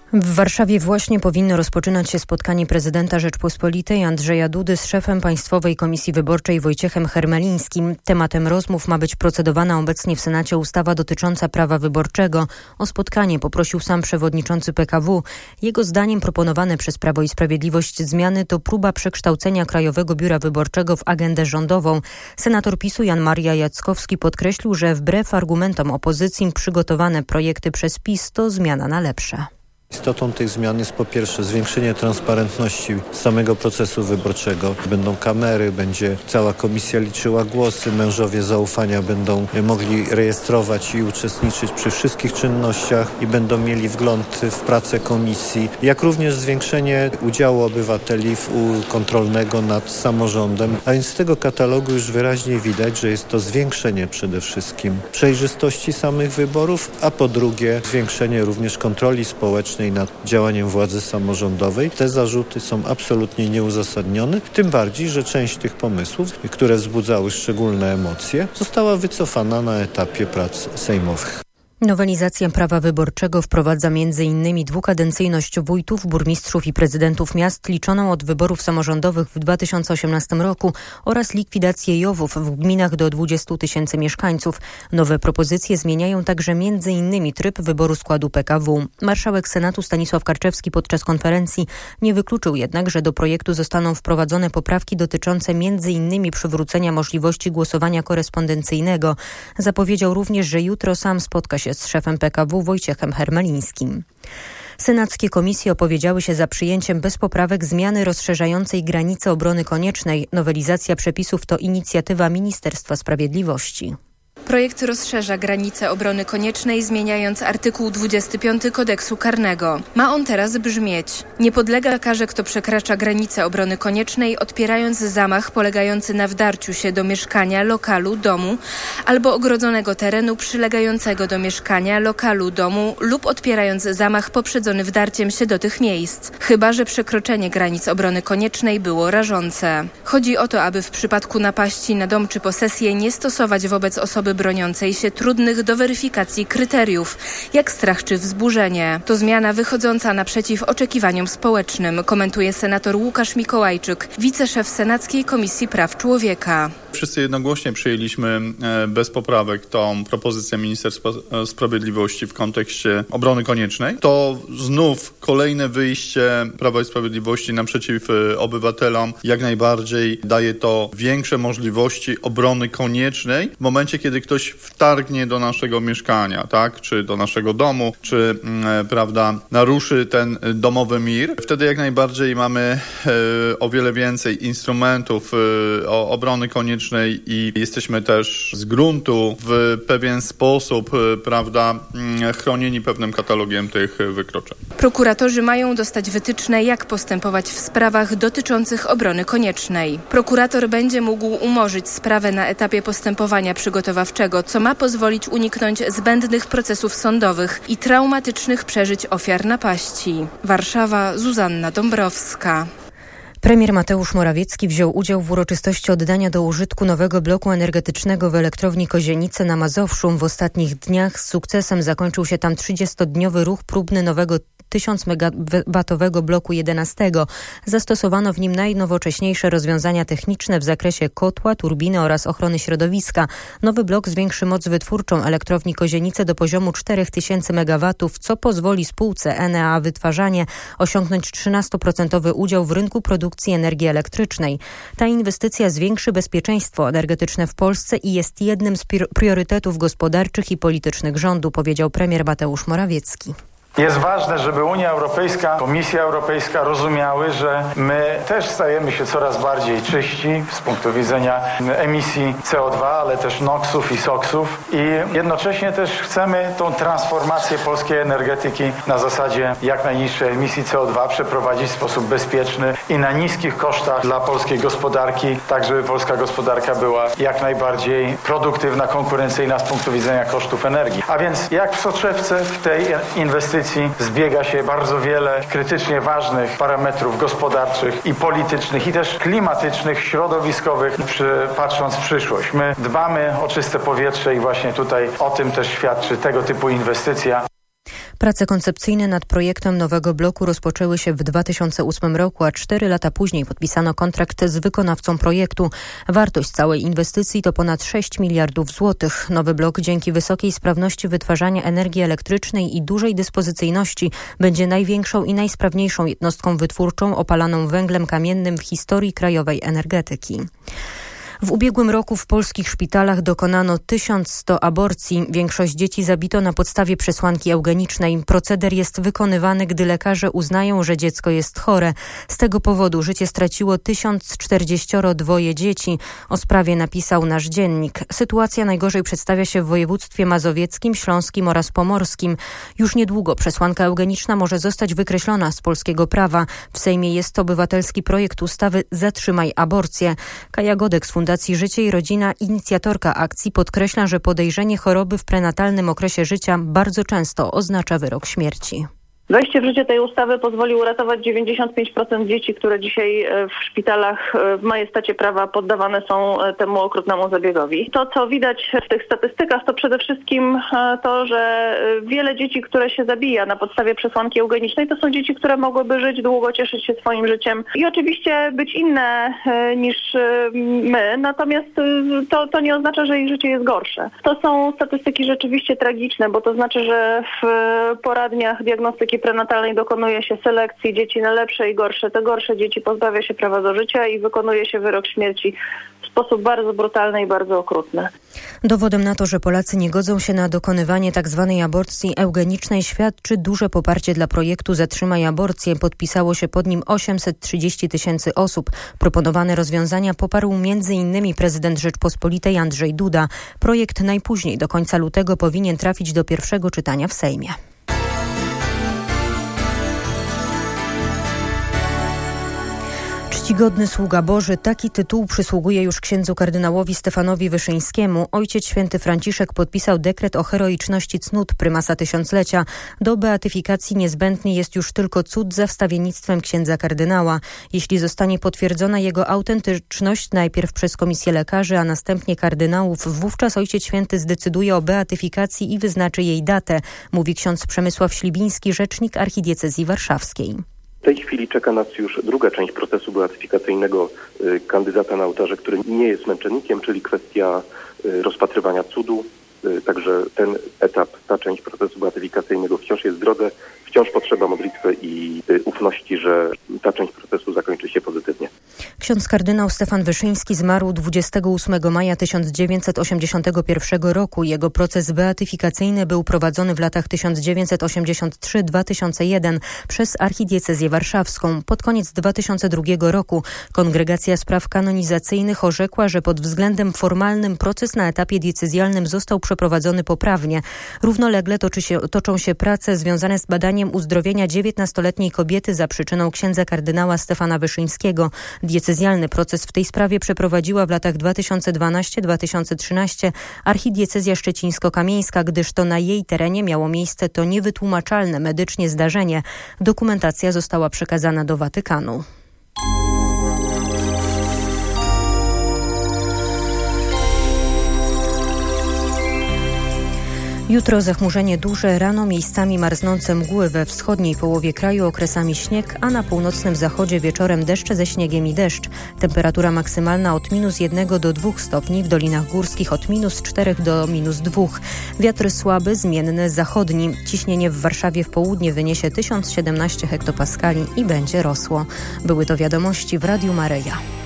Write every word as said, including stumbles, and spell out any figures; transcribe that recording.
W Warszawie właśnie powinno rozpoczynać się spotkanie prezydenta Rzeczpospolitej Andrzeja Dudy z szefem Państwowej Komisji Wyborczej Wojciechem Hermelińskim. Tematem rozmów ma być procedowana obecnie w Senacie ustawa dotycząca prawa wyborczego. O spotkanie poprosił sam przewodniczący P K W. Jego zdaniem proponowane przez Prawo i Sprawiedliwość zmiany to próba przekształcenia Krajowego Biura Wyborczego w agendę rządową. Senator PiSu Jan Maria Jackowski podkreślił, że wbrew argumentom opozycji przygotowane projekty przez PiS to zmiana na lepsze. Istotą tych zmian jest po pierwsze zwiększenie transparentności samego procesu wyborczego. Będą kamery, będzie cała komisja liczyła głosy, mężowie zaufania będą mogli rejestrować i uczestniczyć przy wszystkich czynnościach i będą mieli wgląd w pracę komisji, jak również zwiększenie udziału obywateli w kontrolnego nad samorządem. A więc z tego katalogu już wyraźnie widać, że jest to zwiększenie przede wszystkim przejrzystości samych wyborów, a po drugie zwiększenie również kontroli społecznej nad działaniem władzy samorządowej. Te zarzuty są absolutnie nieuzasadnione, tym bardziej, że część tych pomysłów, które wzbudzały szczególne emocje, została wycofana na etapie prac sejmowych. Nowelizacja prawa wyborczego wprowadza m.in. dwukadencyjność wójtów, burmistrzów i prezydentów miast liczoną od wyborów samorządowych w dwa tysiące osiemnastym roku oraz likwidację jowów w gminach do dwudziestu tysięcy mieszkańców. Nowe propozycje zmieniają także m.in. tryb wyboru składu P K W. Marszałek Senatu Stanisław Karczewski podczas konferencji nie wykluczył jednak, że do projektu zostaną wprowadzone poprawki dotyczące m.in. przywrócenia możliwości głosowania korespondencyjnego. Zapowiedział również, że jutro sam spotka się z szefem P K W Wojciechem Hermelińskim. Senackie komisje opowiedziały się za przyjęciem bez poprawek zmiany rozszerzającej granice obrony koniecznej. Nowelizacja przepisów to inicjatywa Ministerstwa Sprawiedliwości. Projekt rozszerza granice obrony koniecznej, zmieniając artykuł dwudziesty piąty Kodeksu Karnego. Ma on teraz brzmieć: nie podlega karze, kto przekracza granicę obrony koniecznej, odpierając zamach polegający na wdarciu się do mieszkania, lokalu, domu albo ogrodzonego terenu przylegającego do mieszkania, lokalu, domu lub odpierając zamach poprzedzony wdarciem się do tych miejsc, chyba że przekroczenie granic obrony koniecznej było rażące. Chodzi o to, aby w przypadku napaści na dom czy posesję nie stosować wobec osoby broniącej się trudnych do weryfikacji kryteriów, jak strach czy wzburzenie. To zmiana wychodząca naprzeciw oczekiwaniom społecznym, komentuje senator Łukasz Mikołajczyk, wiceszef Senackiej Komisji Praw Człowieka. Wszyscy jednogłośnie przyjęliśmy bez poprawek tą propozycję Ministerstwa Sprawiedliwości w kontekście obrony koniecznej. To znów kolejne wyjście Prawa i Sprawiedliwości naprzeciw obywatelom. Jak najbardziej daje to większe możliwości obrony koniecznej w momencie, kiedy ktoś wtargnie do naszego mieszkania, tak, czy do naszego domu, czy mm, prawda, naruszy ten domowy mir. Wtedy jak najbardziej mamy e, o wiele więcej instrumentów e, o obrony koniecznej i jesteśmy też z gruntu w pewien sposób, e, prawda, m, chronieni pewnym katalogiem tych wykroczeń. Prokuratorzy mają dostać wytyczne, jak postępować w sprawach dotyczących obrony koniecznej. Prokurator będzie mógł umorzyć sprawę na etapie postępowania przygotowawczego, co ma pozwolić uniknąć zbędnych procesów sądowych i traumatycznych przeżyć ofiar napaści. Warszawa, Zuzanna Dąbrowska. Premier Mateusz Morawiecki wziął udział w uroczystości oddania do użytku nowego bloku energetycznego w elektrowni Kozienice na Mazowszu. W ostatnich dniach z sukcesem zakończył się tam trzydziestodniowy ruch próbny nowego tysiąc megawatowego bloku jedenastego. Zastosowano w nim najnowocześniejsze rozwiązania techniczne w zakresie kotła, turbiny oraz ochrony środowiska. Nowy blok zwiększy moc wytwórczą elektrowni Kozienice do poziomu cztery tysiące megawatów, co pozwoli spółce Enea Wytwarzanie osiągnąć trzynastoprocentowy udział w rynku produkcji energii elektrycznej. Ta inwestycja zwiększy bezpieczeństwo energetyczne w Polsce i jest jednym z priorytetów gospodarczych i politycznych rządu, powiedział premier Mateusz Morawiecki. Jest ważne, żeby Unia Europejska, Komisja Europejska rozumiały, że my też stajemy się coraz bardziej czyści z punktu widzenia emisji C O dwa, ale też noksów i soksów i jednocześnie też chcemy tą transformację polskiej energetyki na zasadzie jak najniższej emisji C O dwa przeprowadzić w sposób bezpieczny i na niskich kosztach dla polskiej gospodarki, tak żeby polska gospodarka była jak najbardziej produktywna, konkurencyjna z punktu widzenia kosztów energii. A więc jak w soczewce w tej inwestycji zbiega się bardzo wiele krytycznie ważnych parametrów gospodarczych i politycznych i też klimatycznych, środowiskowych, przy, patrząc w przyszłość. My dbamy o czyste powietrze i właśnie tutaj o tym też świadczy tego typu inwestycja. Prace koncepcyjne nad projektem nowego bloku rozpoczęły się w dwa tysiące ósmym roku, a cztery lata później podpisano kontrakt z wykonawcą projektu. Wartość całej inwestycji to ponad sześć miliardów złotych. Nowy blok dzięki wysokiej sprawności wytwarzania energii elektrycznej i dużej dyspozycyjności będzie największą i najsprawniejszą jednostką wytwórczą opalaną węglem kamiennym w historii krajowej energetyki. W ubiegłym roku w polskich szpitalach dokonano tysiąc sto aborcji. Większość dzieci zabito na podstawie przesłanki eugenicznej. Proceder jest wykonywany, gdy lekarze uznają, że dziecko jest chore. Z tego powodu życie straciło tysiąc czterdzieści dwa dzieci. O sprawie napisał nasz dziennik. Sytuacja najgorzej przedstawia się w województwie mazowieckim, śląskim oraz pomorskim. Już niedługo przesłanka eugeniczna może zostać wykreślona z polskiego prawa. W Sejmie jest obywatelski projekt ustawy Zatrzymaj aborcję. Kaja Godek z Fundacji Życie i Rodzina, inicjatorka akcji, podkreśla, że podejrzenie choroby w prenatalnym okresie życia bardzo często oznacza wyrok śmierci. Wejście w życie tej ustawy pozwoli uratować dziewięćdziesiąt pięć procent dzieci, które dzisiaj w szpitalach w majestacie prawa poddawane są temu okrutnemu zabiegowi. To, co widać w tych statystykach, to przede wszystkim to, że wiele dzieci, które się zabija na podstawie przesłanki eugenicznej, to są dzieci, które mogłyby żyć długo, cieszyć się swoim życiem i oczywiście być inne niż my, natomiast to, to nie oznacza, że ich życie jest gorsze. To są statystyki rzeczywiście tragiczne, bo to znaczy, że w poradniach diagnostyki prenatalnej dokonuje się selekcji dzieci na lepsze i gorsze. Te gorsze dzieci pozbawia się prawa do życia i wykonuje się wyrok śmierci w sposób bardzo brutalny i bardzo okrutny. Dowodem na to, że Polacy nie godzą się na dokonywanie tzw. aborcji eugenicznej, świadczy duże poparcie dla projektu Zatrzymaj aborcję. Podpisało się pod nim osiemset trzydzieści tysięcy osób. Proponowane rozwiązania poparł między innymi prezydent Rzeczpospolitej Andrzej Duda. Projekt najpóźniej do końca lutego powinien trafić do pierwszego czytania w Sejmie. Czcigodny sługa Boży, taki tytuł przysługuje już księdzu kardynałowi Stefanowi Wyszyńskiemu. Ojciec święty Franciszek podpisał dekret o heroiczności cnót prymasa tysiąclecia. Do beatyfikacji niezbędny jest już tylko cud za wstawiennictwem księdza kardynała. Jeśli zostanie potwierdzona jego autentyczność najpierw przez komisję lekarzy, a następnie kardynałów, wówczas ojciec święty zdecyduje o beatyfikacji i wyznaczy jej datę, mówi ksiądz Przemysław Ślibiński, rzecznik archidiecezji warszawskiej. W tej chwili czeka nas już druga część procesu beatyfikacyjnego y, kandydata na ołtarze, który nie jest męczennikiem, czyli kwestia y, rozpatrywania cudu. Y, także ten etap, ta część procesu beatyfikacyjnego wciąż jest w drodze. Wciąż potrzeba modlitwy i y, ufności, że ta część procesu zakończy się pozytywnie. Ksiądz kardynał Stefan Wyszyński zmarł dwudziestego ósmego maja tysiąc dziewięćset osiemdziesiątego pierwszego roku. Jego proces beatyfikacyjny był prowadzony w latach tysiąc dziewięćset osiemdziesiątym trzecim do dwa tysiące pierwszego przez archidiecezję warszawską. Pod koniec dwa tysiące drugiego roku Kongregacja Spraw Kanonizacyjnych orzekła, że pod względem formalnym proces na etapie diecezjalnym został przeprowadzony poprawnie. Równolegle toczy się, toczą się prace związane z badaniem uzdrowienia dziewiętnastoletniej kobiety za przyczyną księdza kardynała Stefana Wyszyńskiego. Diecezjalny proces w tej sprawie przeprowadziła w latach dwa tysiące dwunastym do dwa tysiące trzynastego archidiecezja szczecińsko-kamieńska, gdyż to na jej terenie miało miejsce to niewytłumaczalne medycznie zdarzenie. Dokumentacja została przekazana do Watykanu. Jutro zachmurzenie duże, rano miejscami marznące mgły, we wschodniej połowie kraju okresami śnieg, a na północnym zachodzie wieczorem deszcze ze śniegiem i deszcz. Temperatura maksymalna od minus jednego do dwóch stopni, w dolinach górskich od minus czterech do minus dwóch. Wiatr słaby, zmienny, zachodni. Ciśnienie w Warszawie w południe wyniesie tysiąc siedemnaście hektopaskali i będzie rosło. Były to wiadomości w Radiu Maryja.